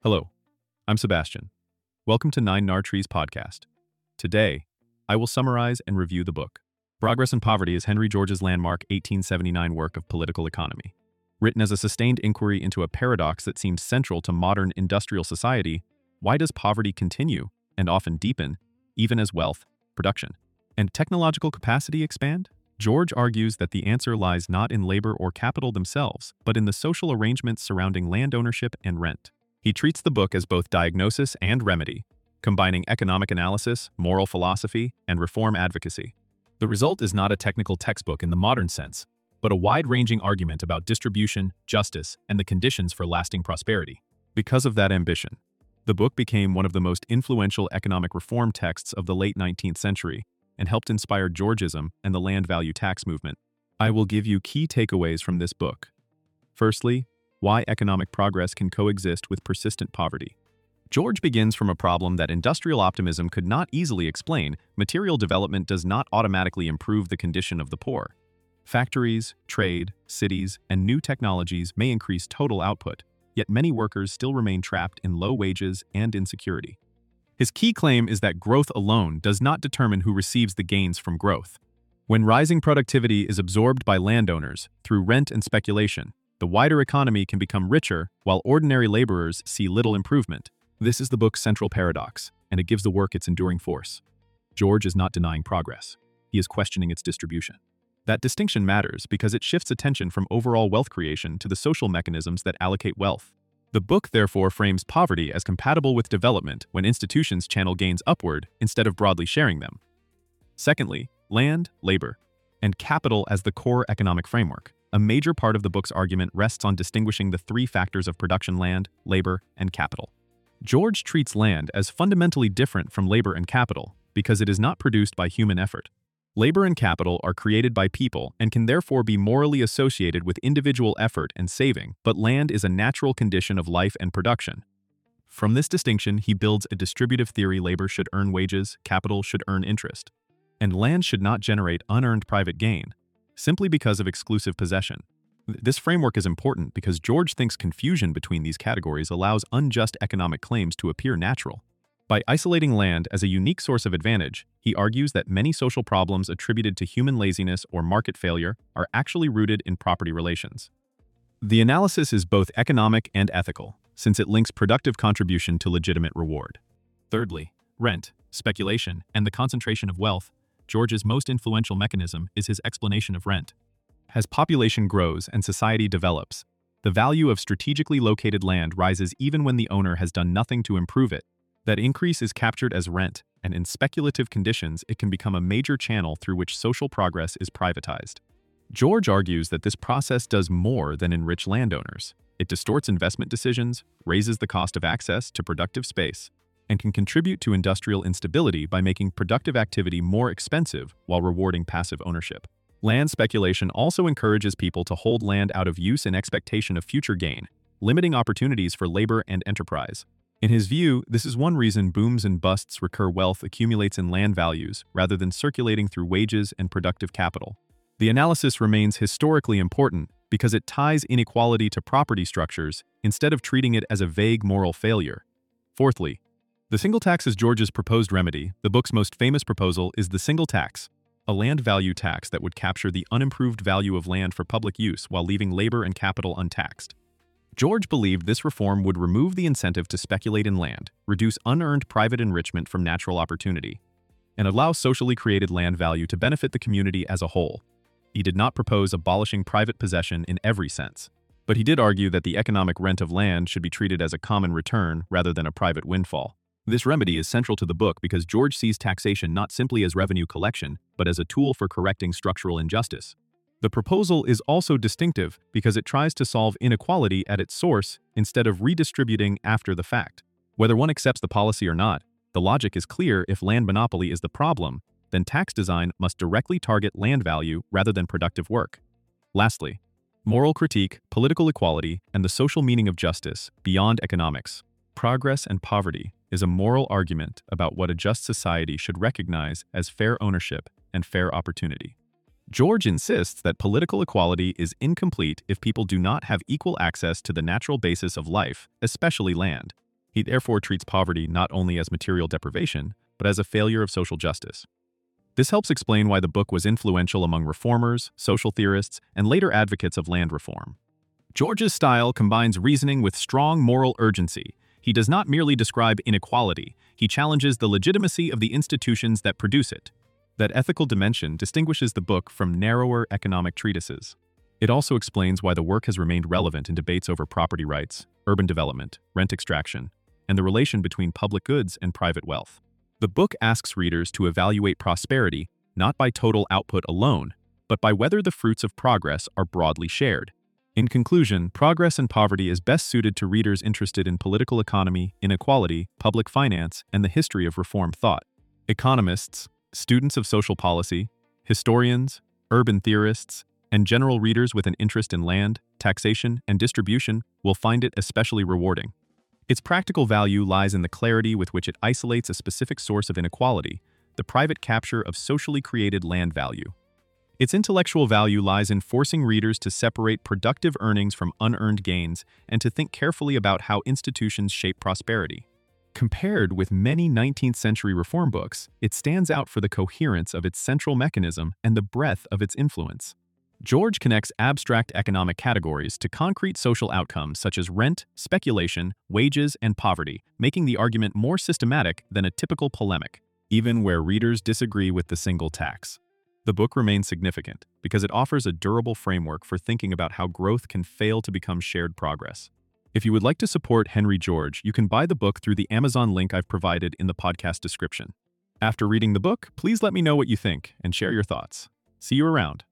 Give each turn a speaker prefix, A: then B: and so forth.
A: Hello, I'm Sebastian. Welcome to Nine Nar Trees podcast. Today, I will summarize and review the book. Progress and Poverty is Henry George's landmark 1879 work of political economy. Written as a sustained inquiry into a paradox that seems central to modern industrial society, why does poverty continue, and often deepen, even as wealth, production, and technological capacity expand? George argues that the answer lies not in labor or capital themselves, but in the social arrangements surrounding land ownership and rent. He treats the book as both diagnosis and remedy, combining economic analysis, moral philosophy, and reform advocacy. The result is not a technical textbook in the modern sense, but a wide-ranging argument about distribution, justice, and the conditions for lasting prosperity. Because of that ambition, the book became one of the most influential economic reform texts of the late 19th century and helped inspire Georgism and the land value tax movement. I will give you key takeaways from this book. Firstly, why economic progress can coexist with persistent poverty. George begins from a problem that industrial optimism could not easily explain. Material development does not automatically improve the condition of the poor. Factories, trade, cities, and new technologies may increase total output, yet many workers still remain trapped in low wages and insecurity. His key claim is that growth alone does not determine who receives the gains from growth. When rising productivity is absorbed by landowners through rent and speculation, the wider economy can become richer while ordinary laborers see little improvement. This is the book's central paradox, and it gives the work its enduring force. George is not denying progress. He is questioning its distribution. That distinction matters because it shifts attention from overall wealth creation to the social mechanisms that allocate wealth. The book therefore frames poverty as compatible with development when institutions channel gains upward instead of broadly sharing them. Secondly, land, labor, and capital as the core economic framework. A major part of the book's argument rests on distinguishing the three factors of production: land, labor, and capital. George treats land as fundamentally different from labor and capital because it is not produced by human effort. Labor and capital are created by people and can therefore be morally associated with individual effort and saving, but land is a natural condition of life and production. From this distinction, he builds a distributive theory: labor should earn wages, capital should earn interest, and land should not generate unearned private gain, simply because of exclusive possession. This framework is important because George thinks confusion between these categories allows unjust economic claims to appear natural. By isolating land as a unique source of advantage, he argues that many social problems attributed to human laziness or market failure are actually rooted in property relations. The analysis is both economic and ethical, since it links productive contribution to legitimate reward. Thirdly, rent, speculation, and the concentration of wealth. George's most influential mechanism is his explanation of rent. As population grows and society develops, the value of strategically located land rises even when the owner has done nothing to improve it. That increase is captured as rent, and in speculative conditions, it can become a major channel through which social progress is privatized. George argues that this process does more than enrich landowners. It distorts investment decisions, raises the cost of access to productive space, and can contribute to industrial instability by making productive activity more expensive while rewarding passive ownership. Land speculation also encourages people to hold land out of use in expectation of future gain, limiting opportunities for labor and enterprise. In his view, this is one reason booms and busts recur: wealth accumulates in land values rather than circulating through wages and productive capital. The analysis remains historically important because it ties inequality to property structures instead of treating it as a vague moral failure. Fourthly, the single tax is George's proposed remedy. The book's most famous proposal is the single tax, a land value tax that would capture the unimproved value of land for public use while leaving labor and capital untaxed. George believed this reform would remove the incentive to speculate in land, reduce unearned private enrichment from natural opportunity, and allow socially created land value to benefit the community as a whole. He did not propose abolishing private possession in every sense, but he did argue that the economic rent of land should be treated as a common return rather than a private windfall. This remedy is central to the book because George sees taxation not simply as revenue collection, but as a tool for correcting structural injustice. The proposal is also distinctive because it tries to solve inequality at its source instead of redistributing after the fact. Whether one accepts the policy or not, the logic is clear: if land monopoly is the problem, then tax design must directly target land value rather than productive work. Lastly, moral critique, political equality, and the social meaning of justice beyond economics. Progress and Poverty is a moral argument about what a just society should recognize as fair ownership and fair opportunity. George insists that political equality is incomplete if people do not have equal access to the natural basis of life, especially land. He therefore treats poverty not only as material deprivation, but as a failure of social justice. This helps explain why the book was influential among reformers, social theorists, and later advocates of land reform. George's style combines reasoning with strong moral urgency. He does not merely describe inequality, he challenges the legitimacy of the institutions that produce it. That ethical dimension distinguishes the book from narrower economic treatises. It also explains why the work has remained relevant in debates over property rights, urban development, rent extraction, and the relation between public goods and private wealth. The book asks readers to evaluate prosperity not by total output alone, but by whether the fruits of progress are broadly shared. In conclusion, Progress and Poverty is best suited to readers interested in political economy, inequality, public finance, and the history of reform thought. Economists, students of social policy, historians, urban theorists, and general readers with an interest in land, taxation, and distribution will find it especially rewarding. Its practical value lies in the clarity with which it isolates a specific source of inequality, the private capture of socially created land value. Its intellectual value lies in forcing readers to separate productive earnings from unearned gains and to think carefully about how institutions shape prosperity. Compared with many 19th-century reform books, it stands out for the coherence of its central mechanism and the breadth of its influence. George connects abstract economic categories to concrete social outcomes such as rent, speculation, wages, and poverty, making the argument more systematic than a typical polemic, even where readers disagree with the single tax. The book remains significant because it offers a durable framework for thinking about how growth can fail to become shared progress. If you would like to support Henry George, you can buy the book through the Amazon link I've provided in the podcast description. After reading the book, please let me know what you think and share your thoughts. See you around.